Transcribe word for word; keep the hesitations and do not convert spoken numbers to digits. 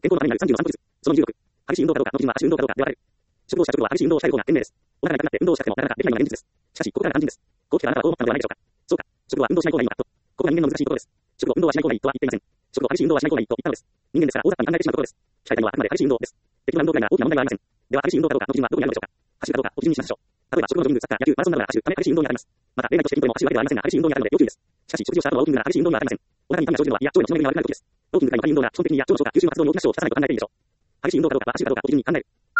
健康のためになるさんじゅうの散歩術。そのにじゅうろく。激しい運動かどうかの基準は激しい運動かどうかではない。食堂車直後は激しい運動をしたい方が賢明です。お腹が痛くなって運動をしたくてもなかなかできないのが現実です。しかし、ここからが肝心です。こう聞けばあなたはこう思ったのではないでしょうか。そうか。食後は運動しない方がいいのかと。ここが人間の難しいところです。食後運動はしない方がいいとは言っていません。食後激しい運動はしない方がいいと言ったのです。人間ですから大雑把に考えてしまうところです。鍛えたいのはあくまで激しい運動です。適当な運動くらいなら大きな問題はありません。では激しい運動かどうかの基準はどこにあるのでしょうか。走るかどうかを基準にしましょう。例えば食後のジョギング、サッカー、野球、マラソンなどが走るため激しい運動に当たります。また、例外として筋トレも走るわけではありませんが激しい運動に当たるので要注意です。しかし食事をした後のウォーキングなら激しい運動には当たりません。お腹に痛みが生じるのはいや腸の機能が悪くなる時です。ウォーキング以外の他に運動が基本的に胃や腸の消化吸収の活動を動かす消化させないことが考えていいでしょう。激しい運動かどうかは走るかどうかを基準に考える。